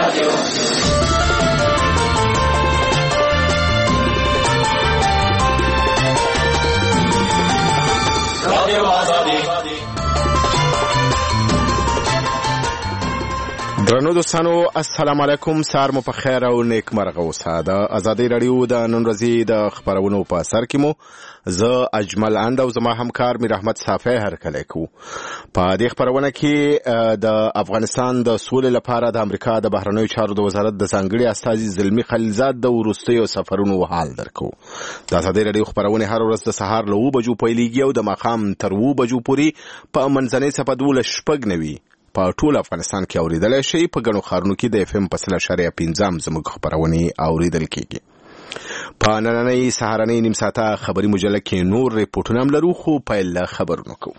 درنو دوستانو السلام علیکم، سار مو په خیر او نیک مرغه اوسه. د ازادي رادیو د نن ورځې د خبرونو په سر کې مو زه اجمل اند او زما همکار میر احمد صافی هرکلی کو. په دې خبرونه کې د افغانستان د سولې لپاره د امریکا د بهرنیو چارو د وزارت د ځانګړي استازي زلمی خلیلزاد د وروستیو سفرونو حال درکو. د ازادي رادیو خبرونه هر ورځ د سهار له 9 بجو پیلېږي او د ماښام تر 2 بجو پورې په منځنۍ صفحه 12 په ټول افغانستان کې اوریدلای شي. په ګڼو ښارونو کې د FM په 1.5 زموږ خبرونه اوریدل کیږي. په نننۍ سهارنۍ نیم ساعته خبري مجله کې نور ریپورتونه هم لرو، خو پیل خبرونه کوو.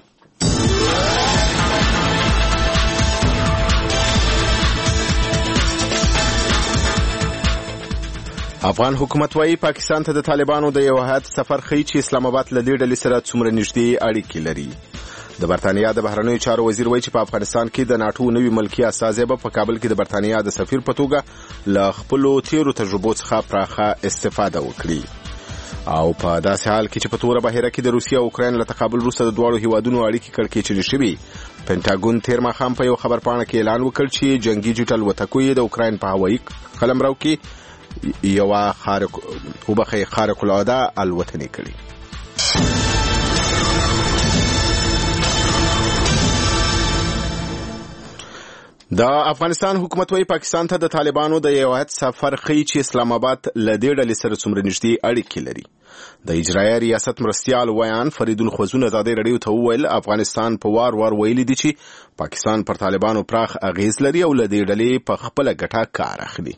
افغان حکومت وايي پاکستان ته د طالبانو د یو هیات سفر ښیي چې اسلام آباد له دې ډلې سره څومره نږدې اړیکې لري. د برتانیا د بهرنیو چارو وزیر وایي چې په افغانستان کې د ناټو نوي ملکی استازی به په کابل کې د برتانیا د سفیر په توګه له خپلو تیرو تجربو څخه پراخه استفاده وکړي. او په داسې حال کې چې په توره بهیره کې د روسیې او اوکراین له تقابل وروسته د دواړو هیوادونو اړیکې کړکېچنې شوي، پینټاګون تیر ماښام په یو خبرپاڼه کې اعلان وکړ چې جنگي جټ الوتکو یې د اوکراین په هوایي قلمرو کې یوه خارق العاده الوتنې کړي. د افغانستان حکومت وايي پاکستان ته د طالبانو د یو هیات سفر ښیي چې اسلام آباد له دې ډلې سره څومره نږدې اړیکې لري. د اجرایه ریاست مرستیال ویان فریدون خوزون ازادي رادیو ته وویل افغانستان په وار ویلي دي چې پاکستان پر طالبانو پراخ اغیز لري او له دې ډلې په خپله ګټه کار اخلي.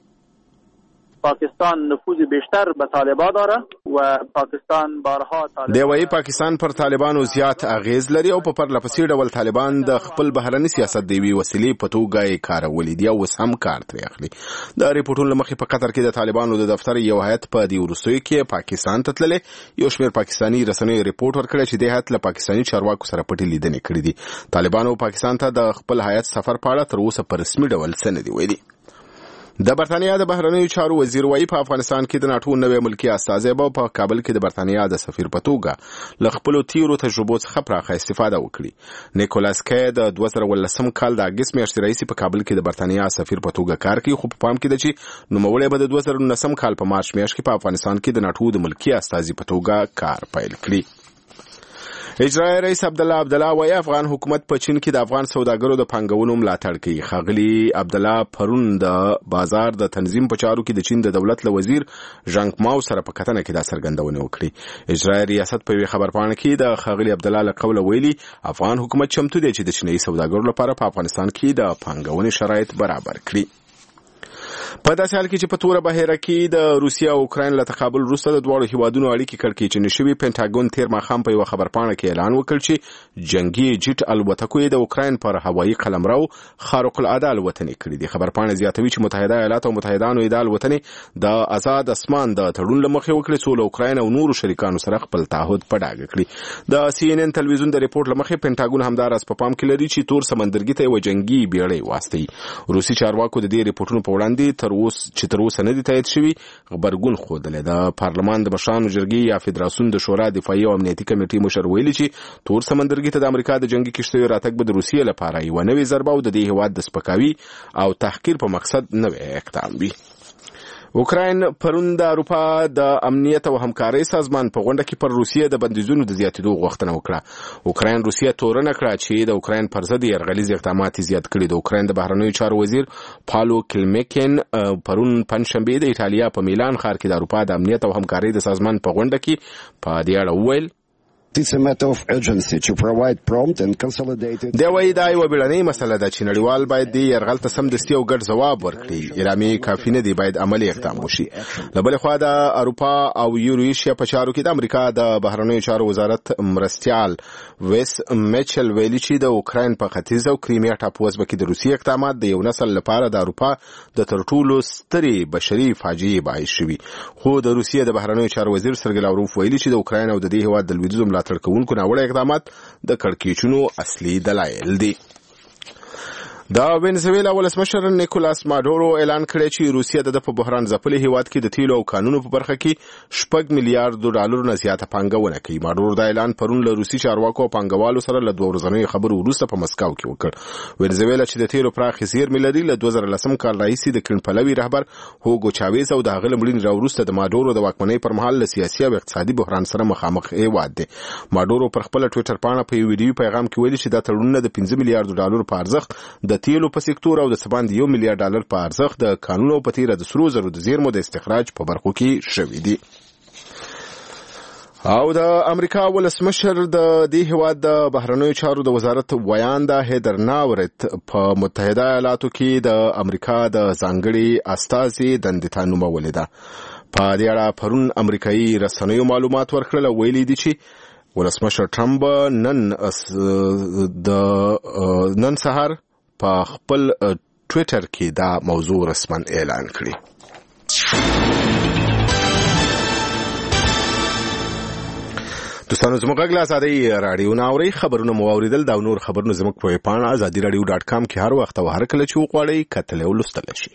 پاکستان نفوذ بیشتر به طالبان داره و پاکستان بارها طالبان دی وايي پاکستان پر طالبانو زیات اغیز لري او په پرلپسې ډول طالبان د خپل بهرني سیاست د یوې وسیلې په توګه یې کارولي دي او اوس هم کار ترې اخلي. د ریپورټونو له مخې په قطر کې د طالبانو د دفتر یو هیات په دې وروستیو کې پاکستان ته تللی. یو شمېر پاکستاني رسنیو ریپورټ ورکړی چې دې هیات له پاکستاني چارواکو سره پټې لیدنې کړې دي. طالبانو پاکستان ته د خپل هیات سفر په اړه تر اوسه په رسمي ډول څه نه دي ویلي. د برتانیا د بهرنیو چارو وزیر وايي په افغانستان کې د ناټو نوی ملکی استازی به په کابل کې د برتانیا د سفیر په توګه له خپلو تیرو تجربو څخه پراخه استفاده وکړي. نیکولاس کی د 2018 کال د اګست میاشتې راهیسې په کابل کې د برتانیا سفیر په توګه کار کوي، خو په پام کې ده چې نوموړی به د 2019 کال په مارچ میاشت کې په افغانستان کې د ناټو د ملکی استازي په توګه کار پیل کړي. اجرایي رئیس عبدالله وایي افغان حکومت په چین کې د افغان سوداګرو د پانګونو ملاتړ کوي. ښاغلي عبدالله پرون د بازار د تنظیم په چارو کې د چین د دولت له وزیر ژانګ ماو سره په کتنه کې دا څرګندونه وکړي. اجرایي ریاست په یوې خبرپاڼه کې د ښاغلي عبدالله له قوله ویلي افغان حکومت چمتو دی چې د چینایي سوداګرو لپاره په افغانستان کې د پانګونې شرایط برابر کړي. په داسې حال کې چې په توره بهیره کې د روسیې او اوکراین له تقابل وروسته د دواړو هیوادونو اړیکې کړکېچنې شوي، پینټاګون تیر ماښام په یوه خبرپاڼه کې اعلان وکړ چې جنگي جټ الوتکو یې د اوکراین پر هوایي قلمرو خارق العاده الوتنې کړي دي. خبرپاڼه زیاتوي چې متحده ایالات او متحدانو یې د الوتنې د آزاد اسمان د تړون له مخې وکړي څو له اوکراین او نورو شریکانو سره خپل تعهد په ډاګه کړي. د CNN تلویزیون د ریپورټ له مخې پینټاګون همداراز په پام کې لري چې تور سمندرګي ته یوه جنگي بیړۍ واستوي. روسي چارواکو د دې ریپورټونو په وړاندې تر اوسه نه دي تایید شوي غبرګون ښودلی. د پارلمان د مشرانو جرګې یا فدراسیون د شورا دفاعي او امنیتي کمیټې مشر ویلي چې تور سمندرګي ته د امریکا د جنگي کښتیو راتګ به د روسیې لپاره یوه نوې ضربه او د دې هیواد د سپکاوي او تحقیر په مقصد نوی اقدام وي. اوکراین پرون د اروپا د امنیت او همکارۍ سازمان په غونډه کې پر روسیې د بندیزونو د زیاتېدو غوښتنه وکړه. اوکراین روسیې تورنه کړه چې د اوکراین پر ضد یرغلیز اقدامات زیات کړي. د اوکراین د بهرنیو چارو وزیر پالو کلمکین پرون پنجشنبې د ایټالیا په میلان ښار کې د اروپا د امنیت او همکارۍ د سازمان په غونډه کې په دې اړه وویل It's a matter of urgency to provide prompt and consolidated. دا وایي دا یوه بیړنۍ مسله ده چې نړیوال باید دې یرغل ته سمدستي او ګډ ځواب ورکړي. اعلامیې کافي نه دي، باید عملي اقدام وشي. له بلې خوا د اروپا او یورویشیا په چارو کې د امریکا د بهرنیو چارو وزارت مرستیال ویس میچل ویلي چې د اوکراین په ختیځ او کریمیا ټاپووزمه کې د روسیې اقدامات د یو نسل لپاره د اروپا د تر ټولو سترې بشري فاجعې باعث شوي. خو د روسیې د بهرنیو چارو وزیر سرګی لاوروف ویلي چې د اوکراین او د دې هیواد د لویدیځو ملاتړ کوونکو ناوړه اقدامات د کړکېچونو اصلي دلایل دي. د وینزویلا ولسمشر نیکولاس ماډورو اعلان کړی چې روسیه د په بحران ځپلي هیواد کې د تیلو او قانونو په برخه کې $6 میلیارډ نه زیاته پانګونه کوي. ماډورو دا اعلان پرون له روسي چارواکو او پانګوالو سره له 2 ورځنیو خبرو وروسته په مسکو کې وکړ. وینزویلا چې د تیلو پراخې زیرمې لري له 2010 کال راهیسې د کڼپلوي رهبر هوګو چاویز او د هغه له مړینې راوروسته د ماډورو د واکمنۍ پر مهال له سیاسي او اقتصادي بحران سره مخامخ هیواد دی. ماډورو پر خپل ټویټر پاڼه په یو ویډیو پیغام کې ویلي چې دا تړونونه د $5 میلیارډ په ارزښت د تیلو په سکتور او د سباند $1 میلیارډ په ارزښت د قانون او په تیره د سرو زرو د زیرمو د استخراج په برخو کې شوي دي. او د امریکا ولسمشر د دې هیواد د بهرنیو چارو د وزارت ویاندا هیدر ناورت په متحده ایالاتو کې د امریکا د ځانګړي استازي دندې ته نومولې ده. په دې اړه پرون امریکایي رسنیو معلومات ورکړل او ویلي دي چې ولسمشر ټرمپ نن سهار په خپل ټویټر کې دا موضوع رسما اعلان کړی. دوستانو زموږ غږ له ازادۍ راډیو نه اورئ. خبرونه مو واورېدل. دا نور خبرونه زموږ په پاڼه azadiradio.com کې هر وخت او هر کله چې وغواړئ کتلی او لوستلی شئ.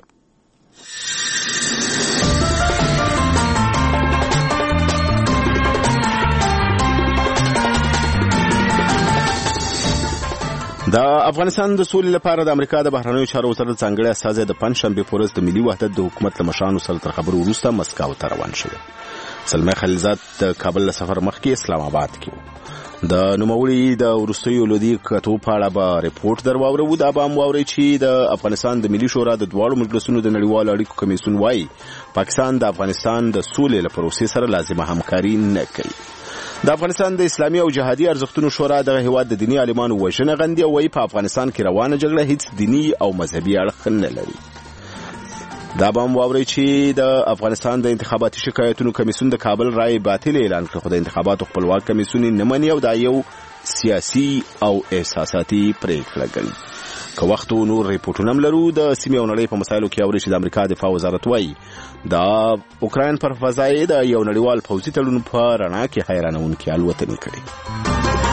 د افغانستان د سولې لپاره د امریکا د بهرنیو چارو وزارت ځانګړی استازی د پنجشنبې په ورځ د ملي وحدت د حکومت له مشرانو سره تر خبرو وروسته مسکو ته روان شوی. زلمی خلیلزاد د کابل له سفر مخکې اسلام آباد کې د نوموړي د وروستیو لودي کتو په اړه به ریپورټ در واورو. دا به هم واورئ چې د افغانستان د ملي شورا د دواړو مجلسونو د نړیوالو اړیکو کمیسیون وایي پاکستان د افغانستان د سولې له پروسې سره لازمه همکاري نه کوي. د افغانستان د اسلامي او جهادي ارزښتونو شورا د هیواد د دینی عالمانو وژنه غندي او وايي په افغانستان کې روانه جګړه هیڅ دینی او مذهبي اړخ نه لري. دا به هم واورئ چې د افغانستان د انتخاباتي شکایتونو کمیسیون د کابل رای باطل اعلان کړ، خو د انتخاباتو خپلواک کمیسیون نه مني او دا یو سیاسي او احساساتي پریکړه ګڼي. که وخت نور ریپورټونه هم لرو. د سیمې او نړۍ په مسایلو کې اوري چې د امریکا دفاع وزارت وایي د اوکراین پر فضایي د یو نړیوال پوځي تړون په رڼا کې حیرانونکې الوتنې کړې.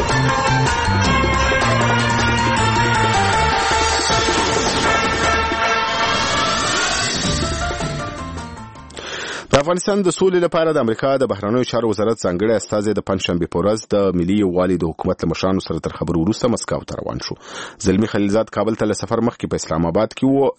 د افغانستان د سولې لپاره د امریکا د بهرنیو چارو وزارت ځانګړی استازی د پنجشنبې په ورځ د ملي یووالي د حکومت له مشرانو سره تر خبرو وروسته مسکو ته روان شو. زلمی خلیلزاد کابل ته له سفر مخکې په اسلام آباد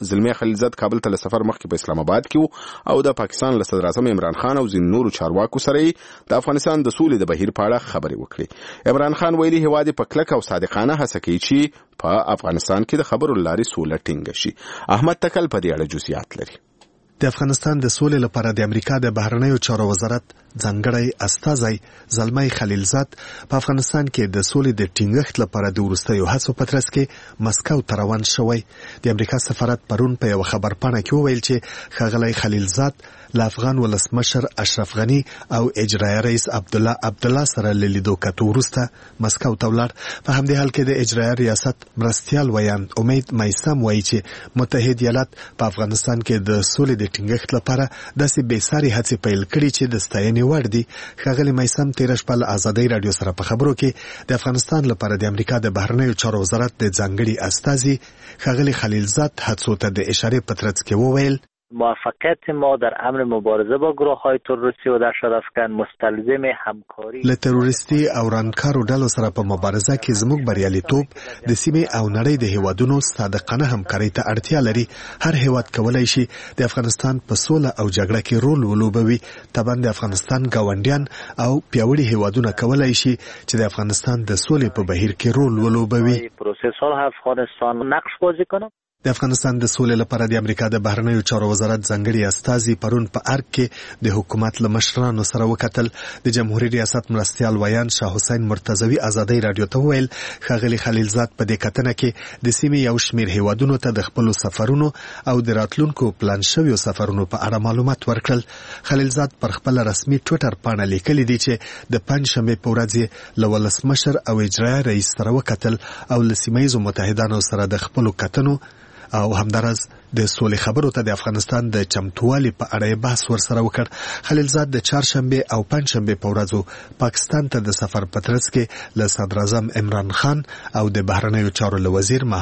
کې وو او د پاکستان له صدر اعظم عمران خان او ځینو نورو چارواکو سره د افغانستان د سولې د بهیر په اړه خبرې وکړې. عمران خان ویلي هیواد په کلک او صادقانه هڅه کوي چې په افغانستان کې د خبرو لارې سوله ټینګه شي. احمد تکل په دې اړه جزئیات لري. د افغانستان د سولې لپاره د امریکا د بهرنیو چارو وزارت ځانګړی استازی زلمی خلیلزاد په افغانستان کې د سولې د ټینګښت لپاره د وروستیو هڅو په ترڅ کې مسکو ته روان شوی. د امریکا سفارت پرون په یو خبرپاڼه کې وویل چې ښاغلی خلیلزاد له افغان ولسمشر اشرف غني او اجرایي رئیس عبدالله سره له لیدو کتو وروسته مسکو ته ولاړ. په همدې حال کې د اجرایي ریاست مرستیال ویان امید میثم وایي چې متحد ایالات په افغانستان کې د سولې د ټینګښت لپاره داسې بېساري هڅې پیل کړي چې د ستاینې وړ دي. ښاغلی میثم تېره شپه له ازادۍ راډیو سره په خبرو کې د افغانستان لپاره د امریکا د بهرنیو چارو وزارت د ځانګړي استازي ښاغلی خلیلزاد هڅو ته د اشارې په ترڅ کې وویل موفقیت ما در امر مبارزه با گروه‌های تروریستی و دهشت افکن مستلزم همکاری له تروریستي او رانکارو ډلو سره په مبارزه کې زموږ بریالیتوب د سیمې او نړۍ د هیوادونو صادقانه همکارۍ ته اړتیا لري. هر هیواد کولی شي د افغانستان په سوله او جګړه کې رول ولوبوي. طبعا د افغانستان ګاونډیان او پیاوړي هیوادونه کولی شي چې د افغانستان د سولې په بهیر کې رول ولوبوي. پروسس‌ها افغانستان نقش بازی کنه. د افغانستان د سولې لپاره د امریکا د بهرنیو چارو وزارت ځانګړي استازي پرون په ارګ کې د حکومت له مشرانو سره وکتل. د جمهوریت ریاست مرستیال ویان شاه حسین مرتضوی ازادۍ راډیو ته وویل ښاغلی خلیلزاد په دې کتنه کې د سیمې یو شمېر هیوادونو ته د خپلو سفرونو او د راتلونکو پلان شویو سفرونو په اړه معلومات ورکړل. خلیلزاد پر خپل رسمي ټویټر پاڼه لیکلي دي چې د پنجشنبې په ورځ له ولسمشر او اجرایي رئیس سره وکتل او له سیمهییزو متحدانو سره د خپلو کتنو او همدارس د سولې خبرو ته د افغانستان د چمتووالي په اړه بحث ورسره وکړ. خلیلزاد د چهارشنبې او پنجشنبې په ورځو پاکستان ته د سفر په ترڅ کې له صدر اعظم عمران خان او د بهرنیو چارو له وزیر محمود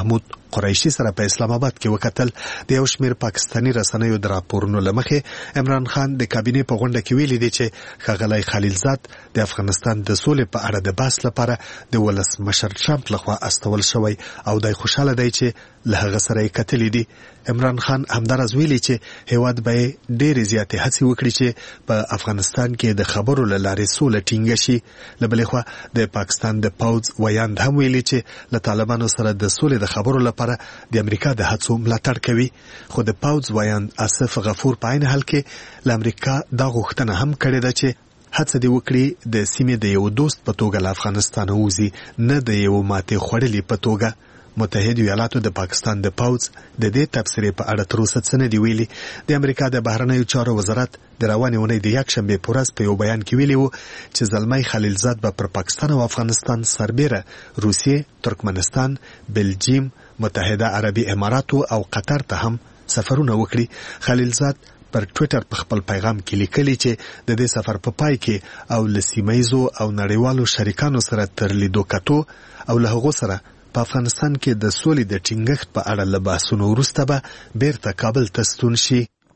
قریشي سره په اسلام آباد کې وکتل. د یو شمېر پاکستاني رسنیو د راپورونو له مخې عمران خان د کابینې په غونډه کې ویلي دی چې ښاغلی خلیلزاد د افغانستان د سولې په اړه د بحث لپاره د ولسمشر ټرمپ لخوا استول شوی او دی خوشاله دی چې له هغه سره یې کتلي دي. عمران خان همداراز ویلي چې هیواد به ډېرې زیاتې هڅې وکړي چې په افغانستان کې د خبرو له لارې سوله ټینګه شي. له بلې خوا د پاکستان د پوځ ویاند هم ویلي چې له طالبانو سره د سولې د خبرو لپاره د امریکا د هڅو ملاتړ کوي. خو د پوځ ویاند آصف غفور په عین حال کې له امریکا دا غوښتنه هم کړې ده چې هڅه دې وکړي د سیمې د یو دوست په توګه له افغانستانه ووځي، نه د یو ماتې خوړلي په توګه. متحد ایالاتو د پاکستان د پوځ د دې تبصرې په اړه تر اوسه څه نه دي ویلي. د امریکا د بهرنیو چارو وزارت د روانې اونۍ د یکشنبې په ورځ په یو بیان کې ویلي و چې زلمی خلیلزاد به پر پاکستان او افغانستان سربیره روسیې، ترکمنستان، بلجیم، متحده عربي اماراتو او قطر ته هم سفرونه وکړي. خلیلزاد پر ټویټر په خپل پیغام کې لیکلي چې د دې سفر په پای کې او له سیمایزو او نړیوالو شریکانو سره تر لیدو کتو او له هغو سره په افغانستان کې د سولې د ټینګښت په اړه له بحثونو وروسته به بیرته کابل ته ستون شي.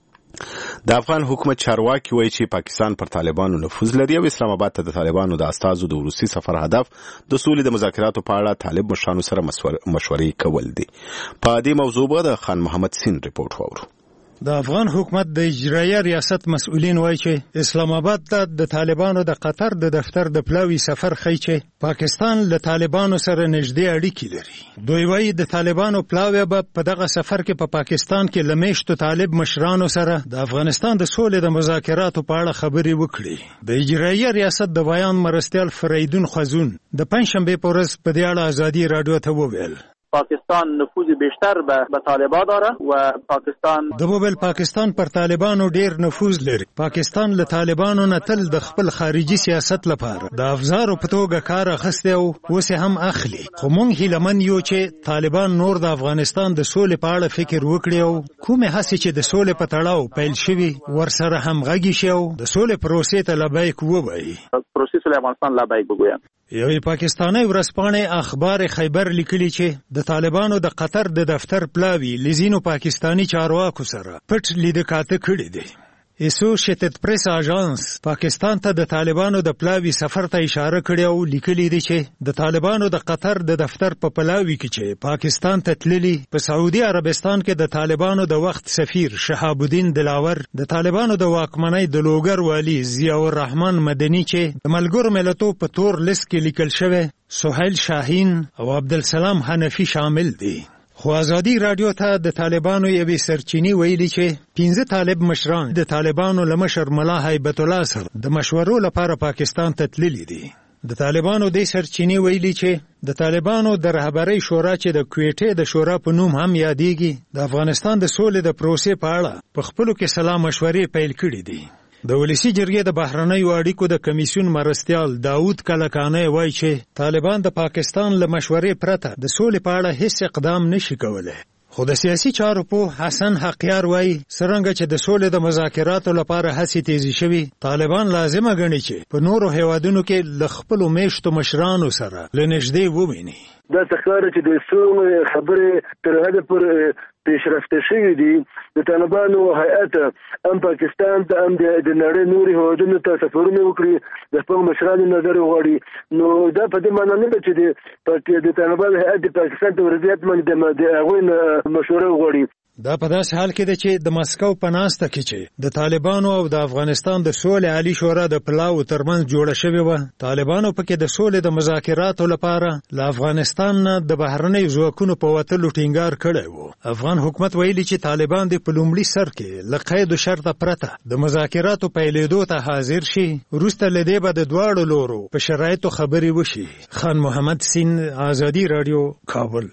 د افغان حکومت چارواکي وایي چې پاکستان پر طالبانو نفوذ لري او اسلام آباد ته د طالبانو د استازو د وروستي سفر هدف د سولې د مذاکراتو په اړه طالب مشرانو سره مشورې کول دي. په دې موضوع به د خان محمد سین ریپورت واورو. د افغان حکومت د اجرایه ریاست مسؤلین وایي چې اسلام آباد ته د طالبانو د قطر د دفتر د پلاوي سفر ښیي چې پاکستان له طالبانو سره نږدې اړیکې لري. دوی وایي د طالبانو پلاوی به په دغه سفر کې په پاکستان کې له میشتو طالب مشرانو سره د افغانستان د سولې د مذاکراتو په اړه خبرې وکړي. د اجرایه ریاست د بیان مرستیال فریدون خوازون د پنجشنبه په ورځ په دې اړه ازادي رادیو ته وویل پاکستان نفوذ بیشتر به طالبان داره و پاکستان پاکستان پر طالبانو ډیر نفوذ لري. پاکستان له طالبانو نه تل د خپل خارجي سیاست لپاره د افزارو په توګه کار اخیستی او اوس هم اخلي. خو موږ هیلمن یو چې طالبان نور د افغانستان د سولې په اړه فکر وکړي او کومې هڅې چې د سولې په تړاو پیل شوي ورسره همغږي شي او د سولې پروسې ته لبیک ووایي. پروسې له افغانستان لبیک وګوي. یوې پاکستاني ورځپاڼې اخبار خیبر لیکلي چې د طالبانو د قطر د دفتر پلاوی لزینو پاکستانی چارواکو سره پټ لیدکاته کړي دي. اسوشیټډ پریس اژانس پاکستان ته د طالبانو د پلاوی سفر ته اشاره کړې او لیکلي دي چې د طالبانو د قطر د دفتر په پلاوی کې چې پاکستان ته تللي په سعودي عربستان کې د طالبانو د وخت سفیر شهاب الدین دلاور، د طالبانو د واکمنۍ د لوګر والی ضیاء الرحمن مدني چې د ملګرو ملتونو په تور لیست کې لیکل شوی سهیل شاهین او عبدالسلام حنفی شامل دي. خو ازادي رادیو ته د طالبانو یوې سرچینې ویلي چې 15 طالب مشران د طالبانو له مشر ملا هیبت الله سره د مشورو لپاره پاکستان ته تللي دي. د طالبانو د سرچینې ویلي چې د طالبانو د رهبرۍ شورا چې د کویټې د شورا په نوم هم یادېږي د افغانستان د سولې د پروسې په اړه په خپلو کې سلا مشورې پیل کړي دي. د ولسی جرګې د بهرنیو اړیکو د کمیسیون مرستیال داود کلکانی وایي چې طالبان د پاکستان له مشورې پرته د سولې په اړه هیڅ اقدام نشي کولای. خو د سیاسي چارو په حسن حقیار وایي څرنګه چې د سولې د مذاکراتو لپاره هڅې تیزی شوي، طالبان لازمه ګڼي چې په نورو هیوادونو کې له خپلو میشتو مشرانو سره له نږدې وویني. دا څرګنده چې د سولې خبرې تر حده پورې پیشرفته شوي دي. د طالبانو هیئت هم پاکستان ته هم د نړۍ نورو هیوادونو ته سفرونه وکړي، د خپل مشرانو نظر وغواړي. نو دا په دې معنی نه ده چې د طالبانو هیئت د پاکستان ته ورزیات باندې د هغوی مشوره وغواړي. دا په داسې حال کې ده چې د مسکو په ناسته کې چې د طالبانو او د افغانستان د سولې عالی شورا د پلاو ترمنځ جوړه شوې وه. طالبانو پکې د سولې د مذاکراتو لپاره له افغانستان نه د بهرنیو ځواکونو په وتلو ټینګار کړی و. افغان حکومت ویلي چې طالبان د په لومړي سر کې له قید و شرطه پرته د مذاکراتو پیلېدو ته حاضر شي. وروسته له دې به د دواړو لورو په شرایطو خبرې وشي. خان محمد سین، ازادي رادیو، کابل.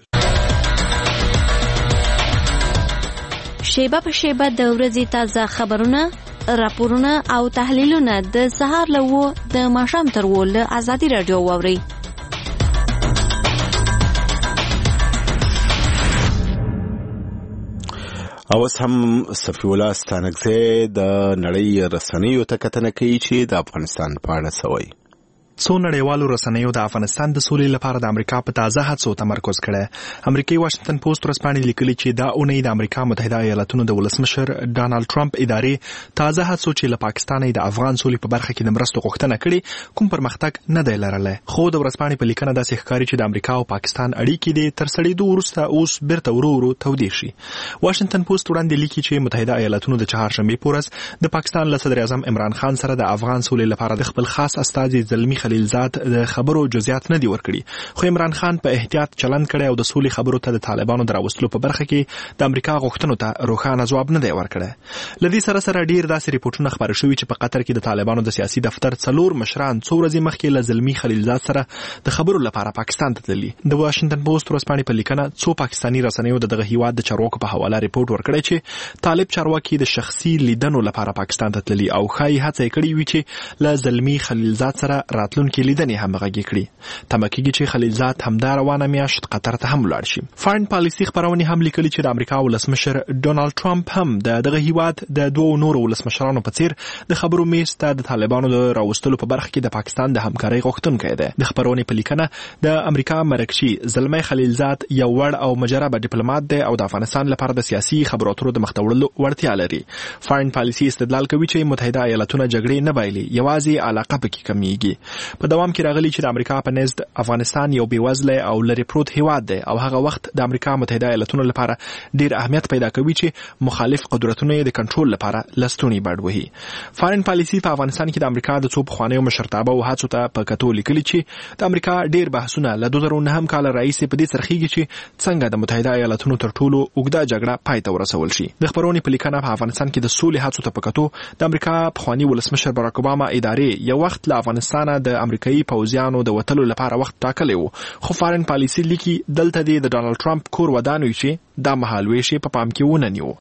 شیبه په شیبه د ورځې تازه خبرونه، راپورونه او تحلیلونه د سهار له 9 د ماښام تر 10 له ازادي رادیو واورئ. اوس هم صفی الله ستانکزی د نړۍ رسنیو ته کتنه کوي چې د افغانستان په اړه څه وایي. څو نړیوالو رسنیو د افغانستان د سولې لپاره د امریکا په تازه هڅو تمرکز کړی. امریکایي واشنگټن پوسټ ورځپاڼې لیکلي چې دا اونۍ د امریکا متحده ایالاتونو د ولسمشر ډانلډ ټرمپ ادارې تازه هڅو چې له پاکستان د افغان سولې په برخه کې د مرستو غوښتنه کړې کوم پرمختګ نه دی لرلی. خو د ورځپاڼې په لیکنه داسې ښکاري چې د امریکا او پاکستان اړیکې د تر سړېدو وروسته اوس بیرته ورو ورو تودې شي. واشنگټن پوسټ وړاندې لیکي چې متحده ایالاتونو د چهارشنبې په ورځ د پاکستان له صدر اعظم عمران خان سره د افغان سولې لپاره د خپل خاص استازي زلمی خلیلزاد د خبرو جزئیات نه دي ورکړي. خو عمران خان په احتیاط چلند کړی او د سولې خبرو ته د طالبانو د راوستلو په برخه کې د امریکا غوښتنو ته روښانه ځواب نه دی ورکړی. له دې سره ډیر داسې ریپورټونه خبر شوي چې په قطر کې د طالبانو د سیاسي دفتر 4 مشران څو ورځې مخکې له زلمی خلیلزاد سره د خبرو لپاره پاکستان ته تللي. د واشنگټن پوسټ ورځپاڼې په لیکنه څو پاکستاني رسنیو دغه هیواد د چارواکو په حواله ریپورټ ورکړی چې طالب چارواکي د شخصي لیدنو لپاره پاکستان ته تللي او ښایي هڅه یې کړې وي چې له زلمی خلیلزاد سره راتلونکي لیدنې هم غږی کړي. تمه کېږي چې خلیلزاد همدا روانه میاشت قطر ته هم ولاړ شي. فارن پالیسي خبرونه هم لیکلي چې د امریکا ولسمشر ډونالد ټرمپ هم دغه هیواد د دوه نورو ولسمشرانو په څیر د خبرو میز ته د طالبانو د راوستلو په برخه کې د پاکستان د همکارۍ غوښتونکی دی. د خبرونې په لیکنه د امریکا مرکزي زلمی خلیلزاد یو وړ او مجربه ډیپلوماټ دی او د افغانستان لپاره د سیاسي خبرو اترو د مختوړلو وړتیا لري. فارن پالیسي استدلال کوي چې متحده ایالاتونه جګړې نه بایلي، یوازې علاقه پکې کمیږي. په دوام کې راغلي چې د امریکا په نزد افغانستان یو بیوزله او لرې پروت هیواد دی او هغه وخت د امریکا متحده ایالاتونو لپاره ډیر اهمیت پیدا کوي چې مخالف قدرتونه د کنټرول لپاره لستونی بډ وهي. فارن پالیسي په افغانستان کې د امریکا د څو پخوانیو مشرتابه او هڅو ته په کتو لیکلي چې د امریکا ډیر بحثونه له 2009 کال راهیسې په دې سرخیږي چې څنګه د متحده ایالاتونو تر ټولو اوږده جګړه پای ته ورسول شي. د خبرونې په لیکنه په افغانستان کې د سولې هڅو ته په کتو د امریکا پخوانی ولسمشر باراک اوباما ادارې یو وخت له افغانستان د امریکایي پوځیانو د وټلو لپاره وخت ټاکلی و. خو فارن پالیسي لیکي دلته د ډانلډ ټرمپ کور ودان وي چې دا مهال ویش په پام کې ونه نیو.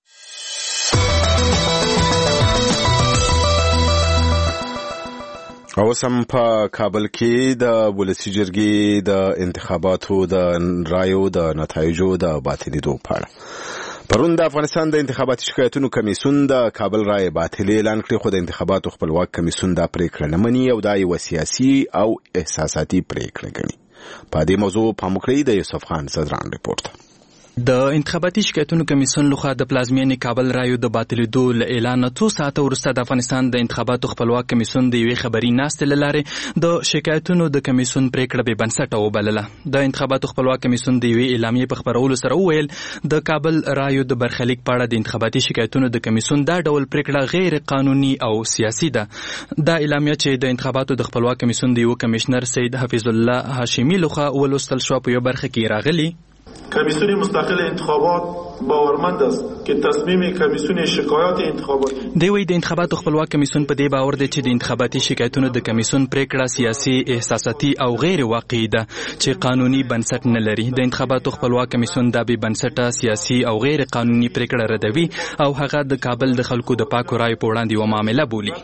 اوس هم په کابل کې د ولسي جرګې د انتخاباتو د رایو د نتایجو د باطلېدو په اړه پرون د افغانستان د انتخاباتي شکایتونو کمیسیون د کابل رای باطلې اعلان کړې، خو د انتخاباتو خپلواک کمیسیون دا پریکړه نه مني او دا یو سیاسي او احساساتي پریکړه ګڼي. په دې موضوع پام وکړئ. د یوسف خان صدران ریپورت. د انتخاباتي شکایتونو کمیسیون لخوا د پلازمینې کابل رایو د باطلېدو له اعلان 2 ساعته وروسته د افغانستان د انتخاباتو خپلواک کمیسیون د یوې خبري ناستې له لارې د شکایتونو د کمیسیون پریکړه بې بنسټه وبلله. د انتخاباتو خپلواک کمیسیون د یوې اعلامیې په خپرولو سره وویل د کابل رایو د برخلیک په اړه د انتخاباتي شکایتونو د کمیسیون دا ډول پریکړه غیر قانوني او سیاسي ده. دا اعلامیه چې د انتخاباتو د خپلواک کمیسیون د یو کمشنر سید حفیظ الله هاشمی لخوا ولوستل شو په یو برخه کې راغلي. کمیسیون مستقل انتخابات باورمند است که تصمیم کمیسیون شکایات انتخاباتی دوی د انتخاباتو خپلواک کمیسیون په دې باور دی چې د انتخاباتي شکایتونو د کمیسیون پریکړه سیاسي، احساساتي او غیر واقعي ده چې قانوني بنسټ نه لري. د انتخاباتو خپلواک کمیسیون د بې بنسټه سیاسي او غیر قانوني پریکړه ردوي او هغه د کابل د خلکو د پاکو رایو په وړاندې یوه معامله بولي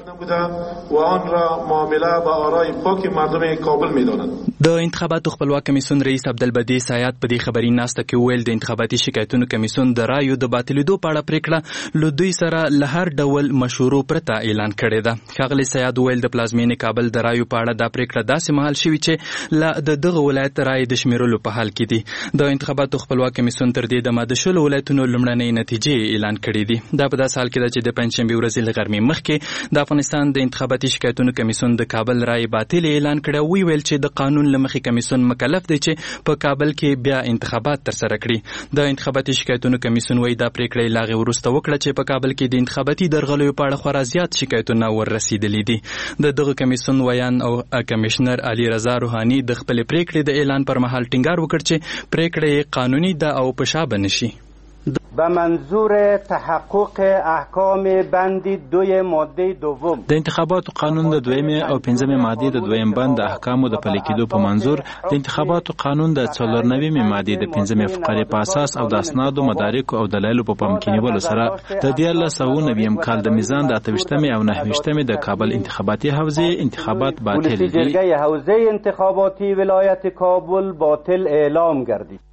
و آن را معامله به آرای پاک مردم کابل می‌دانند. د انتخاباتو خپلواک کمیسیون رئیس عبدالبدی سایات په دې خبري ناسته کې ویل د انتخاباتي شکایتونو کمیسیون د رایو د باطلېدو په اړه پریکړه له دوی سره له هر ډول مشورو پرته اعلان کړې ده. ښاغلي سیاد ویل د پلازمینې کابل د رایو په اړه دا پریکړه داسې مهال شوې چې له دغه ولایت رایې د شمیرلو په حال کې دي. د انتخاباتو خپلواک کمیسیون تر دې دمه د 10 ولایتونو لومړنۍ نتیجې اعلان کړې دي. دا په داسې حال کې ده چې د پنجشنبې ورځې له غرمې مخکې د افغانستان د انتخاباتي شکایتونو کمیسیون د کابل رایې باطلې اعلان کړه او ویل چې د قانون له مخې کمیسیون مکلف دی چې په کابل کې بیا انتخابات ترسره کړي. د انتخاباتي شکایتونو کمیسیون وایي دا پریکړه لاغې وروسته وکړه چې په کابل کې د انتخاباتي درغلیو په اړه خورا زیات شکایتونه وررسېدلي دي. د دغه کمیسیون ویان او کمشنر علي رضا روحاني د خپلې پریکړې د اعلان پر مهال ټینګار وکړ چې پریکړه قانوني ده او په شا به نشي. به منظور تحقق احکام بند 2 ماده 2 د انتخاباتو قانون د 2 او 5 ماده د 2 بند احکامو د پلي کېدو په منظور د انتخاباتو قانون د 94 ماده د 5 فقرې په اساس او د اسنادو مدارک او دلایلو په پام کې نیولو سره د 1990 کال د میزان د 28 او 29 د کابل انتخاباتي حوزې انتخابات باطل دي. جرګه حوزه انتخاباتی ولایت کابل باطل اعلام گردید.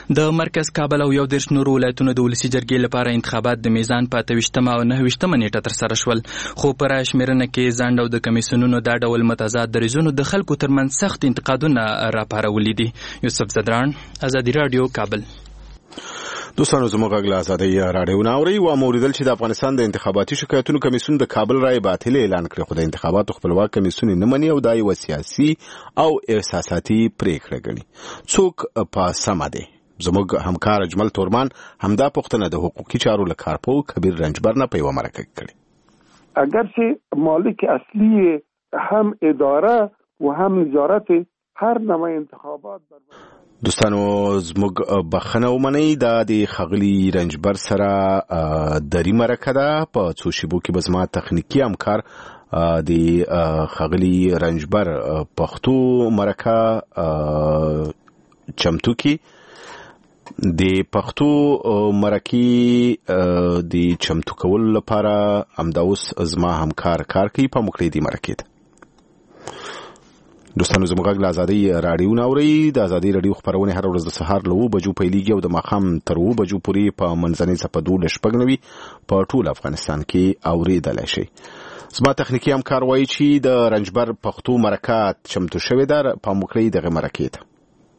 د مرکز کابل او 11 نورو ولایتونو د ولسی جرګې لپاره انتخابات د میزان په 28 او 29 نیټه ترسره شول، خو پر شمیرنه کې ځانډ او د کمیسیونونو دا ډول متضاد دریځونو د خلکو ترمنځ سخت انتقادونه راپارولي دي. یوسف زدران، ازادي رادیو، کابل. دوستانو زموږ غږ له ازادۍ راډیو نه اورئ. واوریدل چې د افغانستان د انتخاباتي شکایتونو کمیسیون د کابل رای باطل اعلان کړ، خو د انتخاباتو خپلواک کمیسیون نه مني او دا یو سیاسي او احساساتي پریکړه ګڼي. څوک په سمه دی؟ زموږ همکار اجمل تورمان همدا پوښتنه د حقوقي چارو له کارپو کبیر رنجبر نه په یوه مرکه کې کړې. اگر چې مالک اصلی هم اداره و هم نظارت هر نوع انتخابات دوستانو زموږ بخښنه ومنئ، دا د ښاغلي رنجبر سره دري مرکه ده. په څو شیبو کې به زما تخنیکي همکار د ښاغلي رنجبر پښتو مرکه چمتو کی. د پښتو مرکې د چمتو کولو لپاره همدا اوس زما همکار کار کوي په موږ دې مرکې ته. دوستانو زموږ غږ له ازادۍ راډیو نه اورئ. د ازادۍ راډیو خپرونې هره ورځ د سهار له 9 بجو پیلېږي او د ماښام تر 2 بجو پورې په منځنۍ څپه 12:09 په ټول افغانستان کې اورېدلی شئ. زما تخنیکي همکار وایي چې د رنجبر پښتو مرکه چمتو شوې ده، په موږ دغه مرکې ته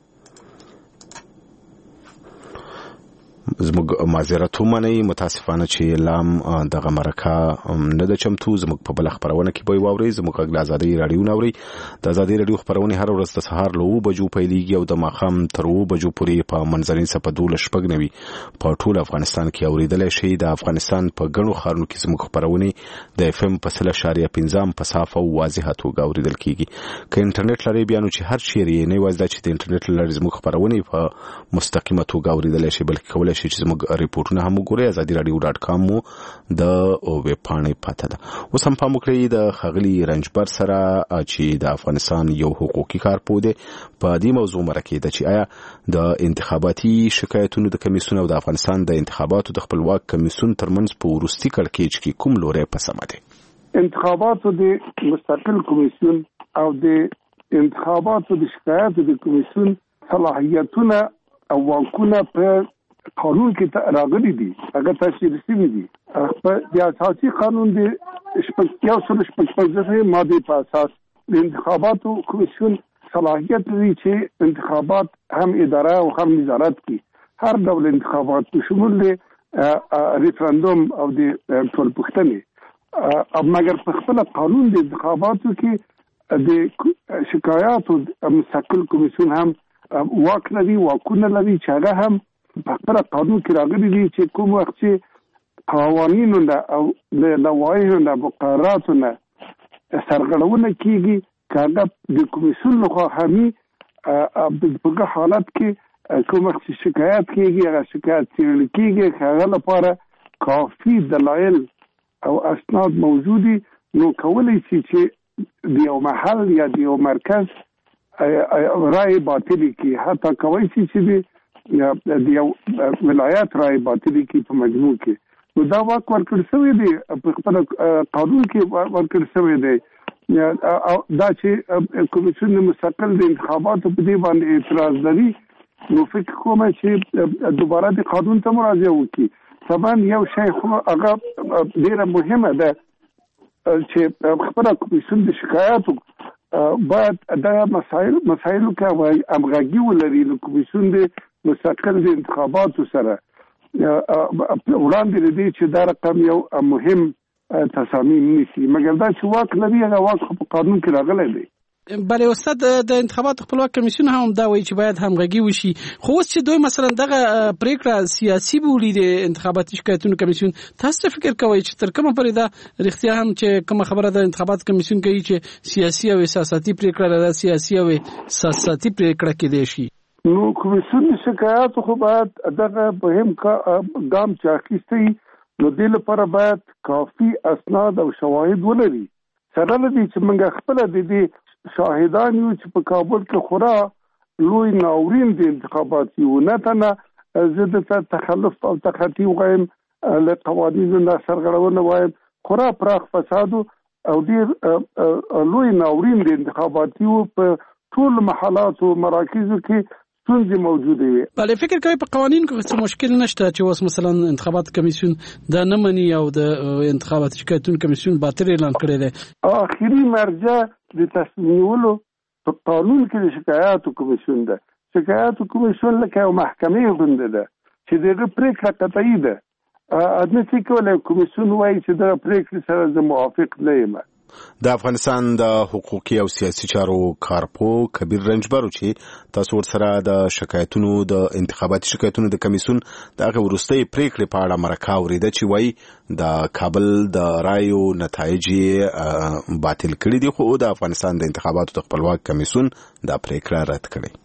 زموږ معذرت ومنئ. متاسفانه چې لام دغه مرکه نه ده چمتو. زموږ په بله خپرونه کې به یې واورئ. زموږ غږ له ازادۍ راډیو نه اورئ. د ازادۍ راډیو خپرونې هره ورځ د سهار له 2 بجو پیلېږي او د ماښام تر 2 بجو پورې په منځنۍ څپه 12:09 په ټول افغانستان کې اورېدلی شئ. د افغانستان په ګڼو ښارونو کې زموږ خپرونې د FM په 0.5 په صافه او واضحه توګه اورېدل کېږي. که انټرنیټ لرئ بیا نو چې هر چیرې یې نه یوازې دا چې د انټرنیټ له لارې زموږ خپرونې په مستقیمه توګه اورېدلی شئ، بلکې کولی شئ چې زموږ ریپورټونه هم وګورئ. ازادي راډیو .com مو د ویب پاڼې پته ده. اوس هم پام وکړئ د ښاغلي رنجبر سره چې د افغانستان یو حقوقي کارپو دی په دې موضوع مرکې ده چې آیا د انتخاباتي شکایتونو د کمیسیون او د افغانستان د انتخاباتو د خپلواک کمیسیون ترمنځ په وروستي کړکېچ کې کوم لوری په سمه دی؟ انتخاباتو د مستقل کمیسیون او د انتخاباتو د شکایاتو د کمیسیون صلاحیتونه او واکونه په قانون کې راغلي دي، هغه تشریح شوي دي. د اساسي قانون د 155 ماده په اساس د انتخاباتو کمیسیون صلاحیت لري چې انتخابات هم اداره او هم نظارت کوي. هر ډول انتخابات په شمول د ریفرندوم او د ټولپوښتنې، مګر په خپل قانون د انتخاباتو کې د شکایاتو مستقل کمیسیون هم واک لري، واکونه لري چې هغه هم په خپل قانون کې راغلي دي چې کوم وخت چې قوانینو او د لوایحو نه مقرراتو نه سرغړونه کېږي، که هغه د کمیسیون لخوا همي په حالت کې کوم وخت چې شکایت کېږي، هغه شکایت څېړل کېږي، که هغه لپاره کافي دلایل او اسناد موجودي، نو کولی شي چې د یو محل یا د یو مرکز رای باطلي کړي. حتی کولی شي چې د یو ولایت رای باطلي کړي په مجموع کې. نو دا واک ورکړل شوی دی، په خپل قانون کې ورکړل شوی دی. دا چې کمیسیون مستقل د انتخاباتو په دې باندې اعتراض لري، نو فکر کوم چې دوباره د قانون ته مراجعه وکړي. طبعا یو شی خو هغه ډېره مهمه ده چې خپل کمیسیون د شکایاتو باید دا مسایلو کې همغږي ولري له کمیسیون د مستقل د انتخاباتو سره وړاندې لري چې دا رقم یو مهم تصامیم نیسي. مګر دا چې واک لري، هغه واک په قانون کې راغلی دی. بله استاد، د انتخاباتو خپلواک کمیسیون هم دا وایي چې باید همغږي وشي، خو اوس چې دوی مثلا دغه پریکړه سیاسي بولي د انتخاباتي شکایتونو کمیسیون، تاسو څه فکر کوئ چې تر کومه پورې دا رښتیا هم چې کومه خبره د انتخاباتو کمیسیون کوي چې سیاسي او احساساتي پریکړه ده، سیاسي او احساساتي پریکړه کېدای شي؟ نو کمیسیون د شکایاتو خو باید دغه مهم ګام چې اخیستی، نو دې لپاره باید کافي اسناد او شواهد ولري. سره له دې چې موږ خپله د دې شاهدان یو چې په کابل کې خورا لوی ناورین د انتخابات یو، نه تنه زه د تخلف او تخطي وایم، له قوانینو نه سرغړونه وایم، خورا پراخ فساد او ډېر لوی ناورین د انتخابات یو په ټول محلات او مراکزو کې ستونزې موجوده وي. بله فکر کوي په قوانینو کې څه مشکل نشته چې اوس مثلا انتخابات کمیسیون دا نه مني او د انتخابات شکایتونو کمیسیون باطل اعلان کړی دی؟ آخري مرجع د تصمیم نیولو په قانون کې د شکایاتو کمیسیون ده. شکایاتو کمیسیون لکه یو محکمې غونډه ده چې دغه پریکړه قطعي ده. نشي کولی کمیسیون وایي چې دغه پریکړې سره زه موافق نه یم. د افغانستان د حقوقي او سیاسي چارو کارپو کبیر رنجبرو چې تاسو ورسره د شکایتونو د انتخاباتي شکایتونو د کمیسیون د هغه وروستۍ پریکړې په اړه مرکه اورېده چې وایي د کابل د رایو نتایج باطل کړي دي، خو د افغانستان د انتخاباتو د خپلواک کمیسیون دا پریکړه رد کړې.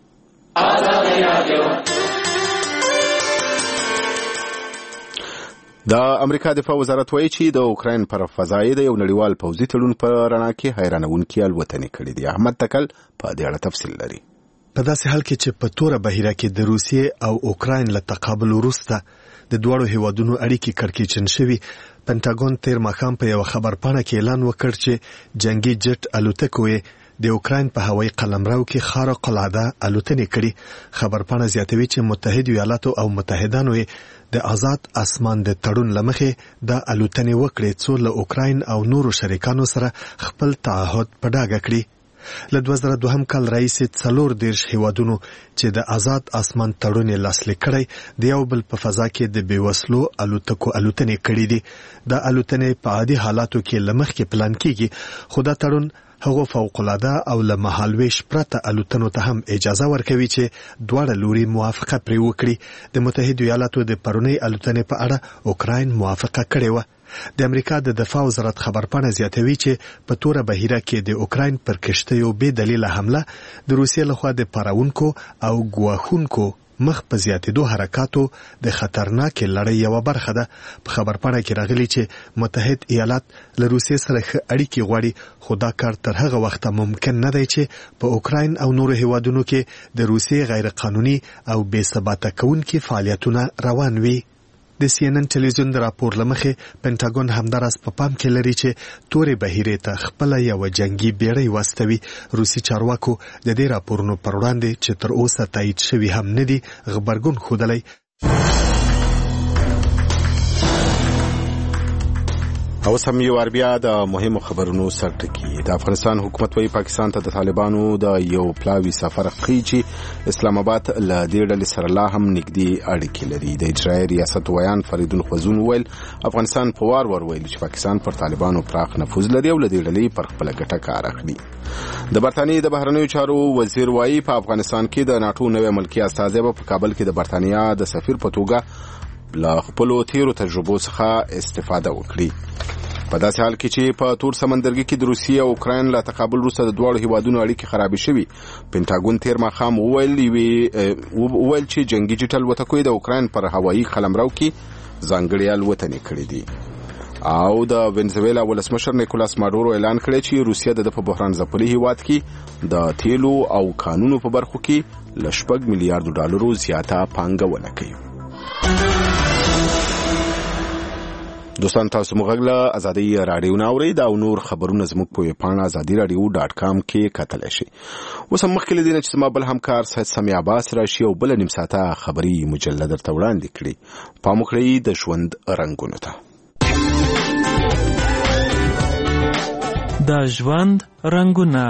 د امریکا دفاع وزارت وایي چې د اوکراین پر فضایي د یو نړیوال پوځي تړون په رڼا کې حیرانونکې الوتنې کړې دي. احمد تکل په دې اړه تفصیل لري. په داسې حال کې چې په توره بهیره کې د روسیې او اوکراین له تقابل وروسته د دواړو هیوادونو اړیکې کړکېچن شوي، پنټاګون تیر ماښام په یو خبرپاڼه کې اعلان وکړ چې جنگي جټ الوتکو د اوکراین په هوایي قلمرو کې خارق العاده الوتنې کړي. خبرپاڼه زیاتوي چې متحده ایالاتو او متحدانو د آزاد اسمان د تړون لمخې د الوتنې وکړې څو له اوکراین او نورو شریکانو سره خپل تعهد په ډاګه کړي. له 2002 کال راهیسې 40 هیوادونو چې د آزاد اسمان تړون لاسلیک کړی د یو بل په فضا کې د بیوسلو الوتکو الوتنې کړي دي. د الوتنې په عادي حالاتو کې لمخې پلان کیږي، خو دا تړون هغه فوق العاده او له مهالويش پرته الوتنو ته هم اجازه ورکوي چې دواړه لوري موافقه پرې وکړي. د متحده ایالاتو د پرونی الوتنې په اړه اوکراین موافقه کړې و. د امریکا د دفاع وزارت خبرپاڼه زیاتوي چې په توره بهیره کې د اوکراین پر کشتیو بې دلیله حمله د روسیې لخوا د پاراونکو او ګواښونکو مخ په زیاتېدو حرکاتو د خطرناک لړۍ یوه برخه ده. په خبرپاڼه کې راغلي چې متحد ایالات له روسیې سره ښه اړیکې غواړي، خو دا کار تر هغه وخته ممکن نه دی چې په اوکراین او نورو هیوادونو کې د روسیې غیر قانوني او بې ثباته کوونکي فعالیتونه روان وي. د CNN ټلویزیون د راپور لمخې پنټاګون همداراز په پام کې لري چې تورې بهیرې ته خپله یوه جنگي بیړۍ واستوي. روسي چارواکو د دې راپورونو پر وړاندې چې تر اوسه تایید شوي هم نه دي غبرګون ښودلی. اوس هم یو بیا د مهمو خبرونو سرټکی. د افغانستان حکومت وايي پاکستان ته د طالبانو د یو پلاوي سفر خي چې اسلام آباد له دې ډلې سره لا هم نږدې اړیکې لري. د اجرایي ریاست ویان فریدون خوزون ویل افغانستان په وار ویل چې پاکستان پر طالبانو پراخ نفوذ لري او له دې ډلې پر خپل ګټه کار اخلي. د برتانیې د بهرنیو چارو وزیر وايي په افغانستان کې د ناتو نوې ملکی استازی په کابل کې د برتانیا د سفیر په توګه له خپلو تیرو تجربو څخه استفاده وکړي. په داسې حال کې چې په تور سمندرګي کې د روسیې او اوکراین له تقابل وروسته د دواړو هیوادونو اړیکې خرابې شوي، پنټاګون تیر ماښام وویل چې جنگي جټ الوتکو د اوکراین پر هوایي قلمرو کې ځانګړې الوتنې کړې دي. او د وینزویلا ولسمشر نیکولاس ماډورو اعلان کړی چې روسیه د په بحران ځپلي هیواد کې د تیلو او کانونو په برخو کې له $6 میلیارډ زیاته پانګونه کوي. دوستان تاسو موږ له ازادي رادیو ناوړي دا نور خبرونه زموږ په ویبپاڼه azadiradio.com کې کتلی شي. اوس هم مخکې له دې نه چې زما بل همکار سید سمیع عباس راشي او بله نیم ساعته خبري مجله درته وړاندې کړي. پام وکړئ د ژوند رنګونو ته. د ژوند رنګونه.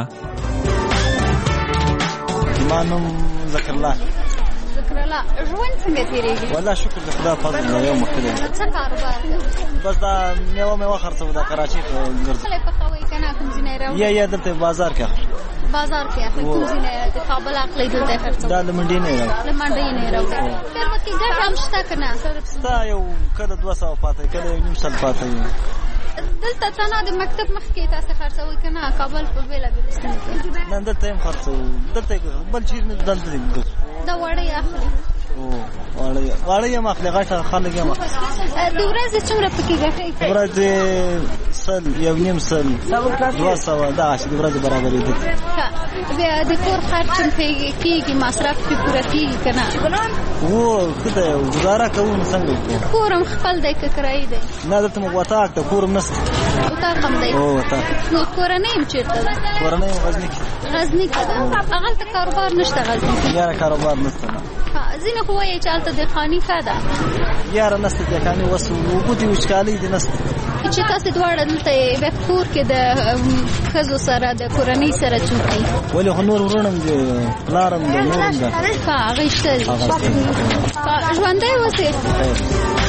ما نوم ذکرالله. لا ژوند څنګه تیریږي؟ والله شکر د خدای فضل نه یو مختلف. څه کاروبار؟ بس دا میوه خرڅو د کراچۍ ګرځي. خلک په خوي کنه کوم ځای راوړي؟ یا دلته بازار کې. بازار کې اخلي کوم ځای د کابل اخلي دلته خرڅو؟ دا لمنډي نه راوړي. لمنډي نه راوړي. تر وخت کې ګټه هم شته کنه؟ ستا یو کله 200 پاتې کله 900 پاتې. دلته څنګه د مکتب مخ کې تاسو خرڅوي کنه؟ کابل په بیل بیل ستنه کې. نن دلته هم خرڅو. دلته بل چیز نه دلته دا وړي اخلي. واړه یم اخلي غټه خلک یم. د ورځې څومره پکې ګټي؟ ورځې سل یو نیم سل 200 دا چې د ورځې برابرې دي. بیا د کور خرچ کېږي مصرف پې پوره کېږي که نه ښه دی ګزاره کوو نو څنګه وکړو کور هم خپل دی که کرایي دی نه دلته موږ وطاق ده کور هم نشته وطاق هم دی نو کورنۍ هم چېرته ده کورنۍ هم غزني کې کې ده هغلته کاروبار نشته غزني کې یاره کاروبار نشته ځینې خو وایي چې هلته دهقاني ښه ده یاره نشته دهقاني اوس اوبه دي وچکالۍ دي نشته چې تاسې دواړه دلته یې کور کې د ښځو سره د کورنۍ سره څوک دي ولې خو نور ورونه هم دي پلار هم ده مور هم ده هغه شته دي ژوندی اوسې